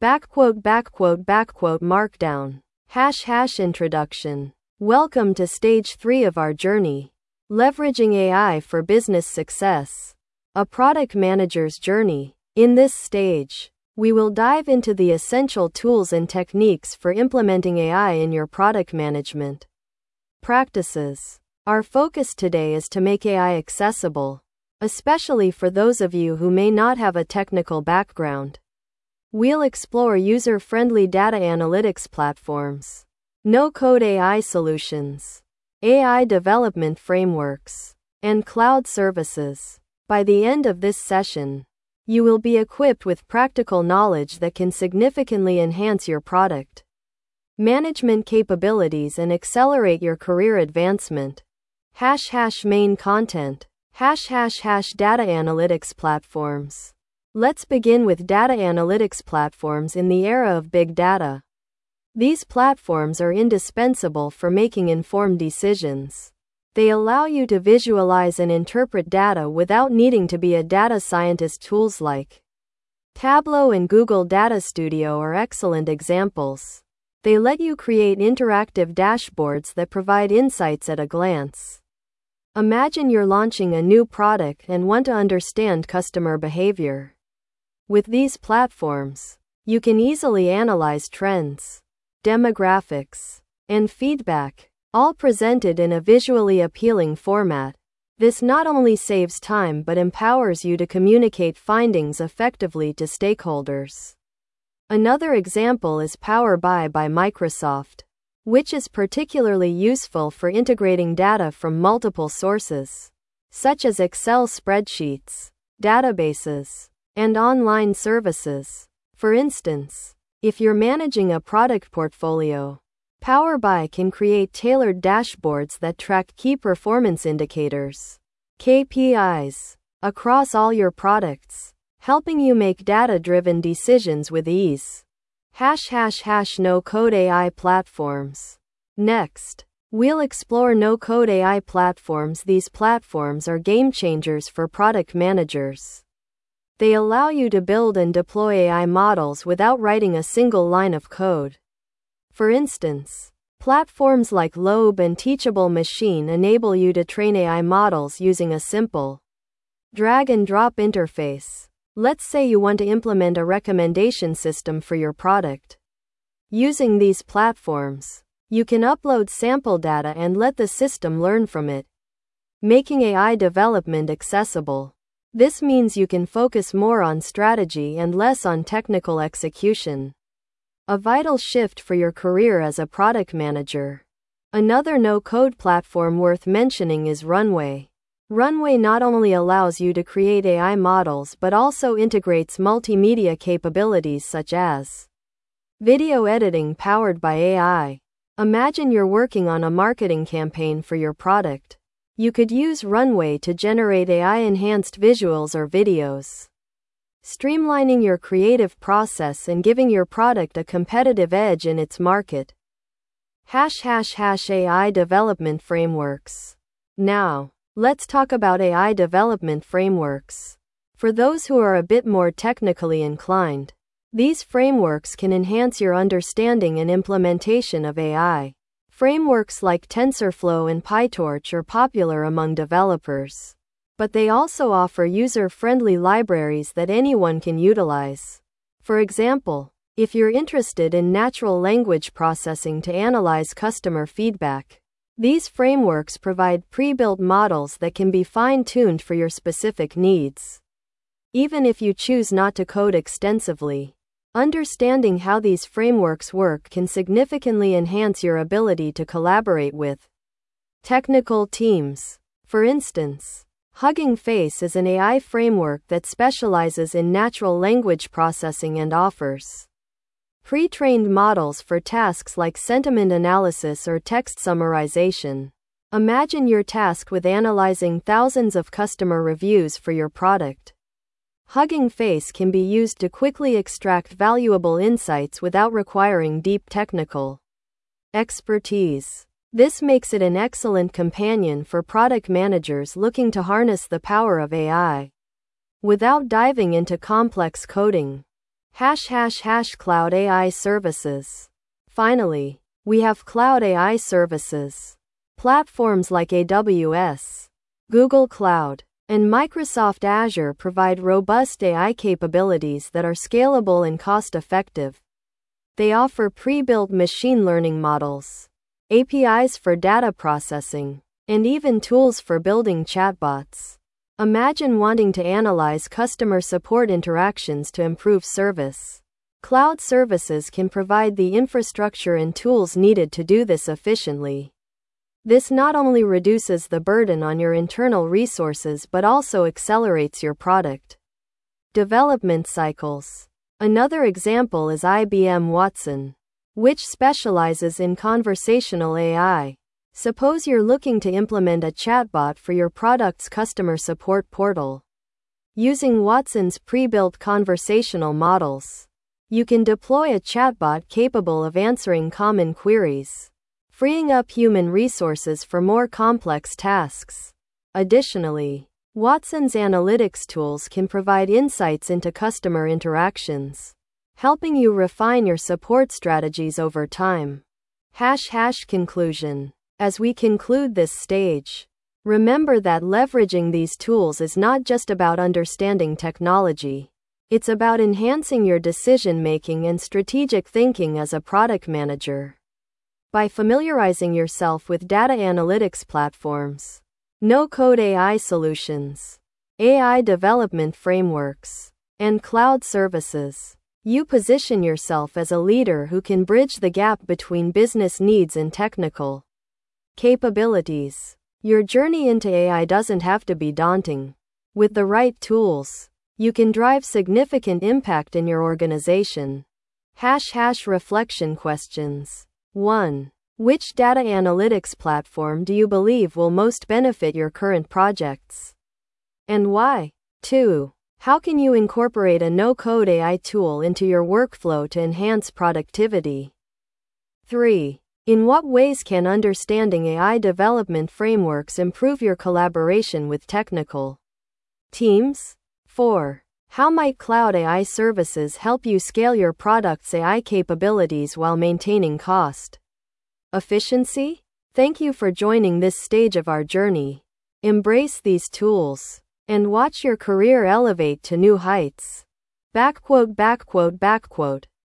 Markdown. Introduction. Welcome to stage 3 of our journey. Leveraging AI for business success. A product manager's journey. In this stage, we will dive into the essential tools and techniques for implementing AI in your product management practices. Our focus today is to make AI accessible, especially for those of you who may not have a technical background. We'll explore user-friendly data analytics platforms, no-code AI solutions, AI development frameworks, and cloud services. By the end of this session, you will be equipped with practical knowledge that can significantly enhance your product management capabilities and accelerate your career advancement. Main content. Data analytics platforms. Let's begin with data analytics platforms in the era of big data. These platforms are indispensable for making informed decisions. They allow you to visualize and interpret data without needing to be a data scientist. Tools like Tableau and Google Data Studio are excellent examples. They let you create interactive dashboards that provide insights at a glance. Imagine you're launching a new product and want to understand customer behavior. With these platforms, you can easily analyze trends, demographics, and feedback, all presented in a visually appealing format. This not only saves time but empowers you to communicate findings effectively to stakeholders. Another example is Power BI by Microsoft, which is particularly useful for integrating data from multiple sources, such as Excel spreadsheets, databases, and online services. For instance, if you're managing a product portfolio, Power BI can create tailored dashboards that track key performance indicators, KPIs, across all your products, helping you make data-driven decisions with ease. No-code AI platforms. Next, we'll explore no-code AI platforms. These platforms are game changers for product managers. They allow you to build and deploy AI models without writing a single line of code. For instance, platforms like Lobe and Teachable Machine enable you to train AI models using a simple drag-and-drop interface. Let's say you want to implement a recommendation system for your product. Using these platforms, you can upload sample data and let the system learn from it, making AI development accessible. This means you can focus more on strategy and less on technical execution. A vital shift for your career as a product manager. Another no-code platform worth mentioning is Runway. Runway not only allows you to create AI models but also integrates multimedia capabilities such as video editing powered by AI. Imagine you're working on a marketing campaign for your product. You could use Runway to generate AI-enhanced visuals or videos, streamlining your creative process and giving your product a competitive edge in its market. AI development frameworks. Now, let's talk about AI development frameworks. For those who are a bit more technically inclined, these frameworks can enhance your understanding and implementation of AI. Frameworks like TensorFlow and PyTorch are popular among developers, but they also offer user-friendly libraries that anyone can utilize. For example, if you're interested in natural language processing to analyze customer feedback, these frameworks provide pre-built models that can be fine-tuned for your specific needs. Even if you choose not to code extensively, understanding how these frameworks work can significantly enhance your ability to collaborate with technical teams. For instance, Hugging Face is an AI framework that specializes in natural language processing and offers pre-trained models for tasks like sentiment analysis or text summarization. Imagine you're tasked with analyzing thousands of customer reviews for your product. Hugging Face can be used to quickly extract valuable insights without requiring deep technical expertise. This makes it an excellent companion for product managers looking to harness the power of AI without diving into complex coding. ### Cloud AI services. Finally, we have cloud AI services. Platforms like AWS, Google Cloud, and Microsoft Azure provide robust AI capabilities that are scalable and cost-effective. They offer pre-built machine learning models, APIs for data processing, and even tools for building chatbots. Imagine wanting to analyze customer support interactions to improve service. Cloud services can provide the infrastructure and tools needed to do this efficiently. This not only reduces the burden on your internal resources but also accelerates your product development cycles. Another example is IBM Watson, which specializes in conversational AI. Suppose you're looking to implement a chatbot for your product's customer support portal. Using Watson's pre-built conversational models, you can deploy a chatbot capable of answering common queries, freeing up human resources for more complex tasks. Additionally, Watson's analytics tools can provide insights into customer interactions, helping you refine your support strategies over time. Conclusion. As we conclude this stage, remember that leveraging these tools is not just about understanding technology. It's about enhancing your decision-making and strategic thinking as a product manager. By familiarizing yourself with data analytics platforms, no-code AI solutions, AI development frameworks, and cloud services, you position yourself as a leader who can bridge the gap between business needs and technical capabilities. Your journey into AI doesn't have to be daunting. With the right tools, you can drive significant impact in your organization. Reflection questions. 1. Which data analytics platform do you believe will most benefit your current projects? And why? 2. How can you incorporate a no-code AI tool into your workflow to enhance productivity? 3. In what ways can understanding AI development frameworks improve your collaboration with technical teams? 4. How might cloud AI services help you scale your product's AI capabilities while maintaining cost efficiency? Thank you for joining this stage of our journey. Embrace these tools and watch your career elevate to new heights.